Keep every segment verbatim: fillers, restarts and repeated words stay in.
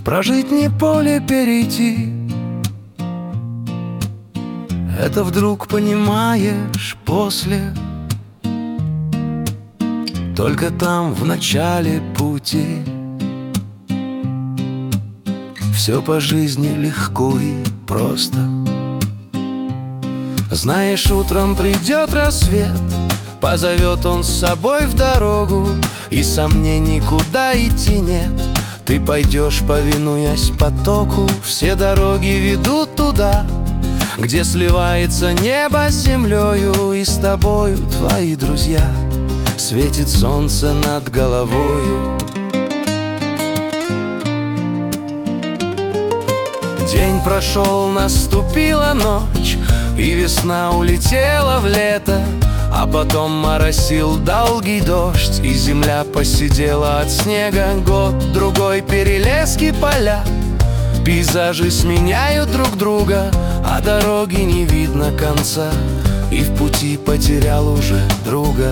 прожить не поле перейти. Это вдруг понимаешь после, только там в начале пути. Все по жизни легко и просто. Знаешь, утром придет рассвет, позовет он с собой в дорогу, и сомнений, куда идти, нет. Ты пойдешь, повинуясь потоку. Все дороги ведут туда, где сливается небо с землею, и с тобою твои друзья. Светит солнце над головою. День прошел, наступила ночь, и весна улетела в лето. А потом моросил долгий дождь, и земля посидела от снега. Год, другой, перелески, поля, пейзажи сменяют друг друга, а дороги не видно конца, и в пути потерял уже друга.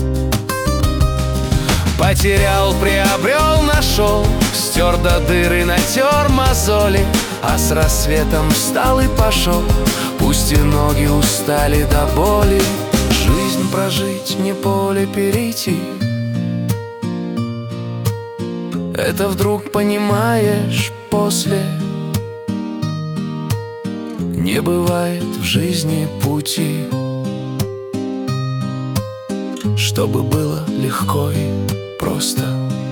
Потерял, приобрел, нашел, стер до дыры, натер мозоли, а с рассветом встал и пошел. Пусть и ноги устали до боли, жизнь прожить, не поле перейти. Это вдруг понимаешь после. Не бывает в жизни пути, чтобы было легко и просто.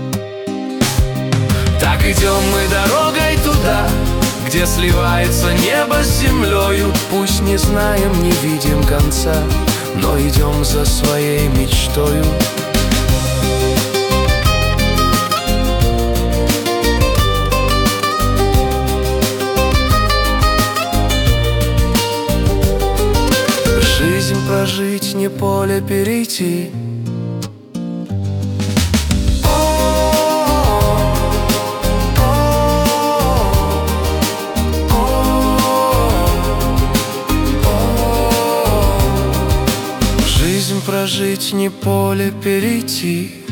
Так идем мы дорогой туда, где сливается небо с землею. Пусть не знаем, не видим конца, но идем за своей мечтою. Жизнь прожить, не поле перейти. Жизнь прожить, не поле перейти.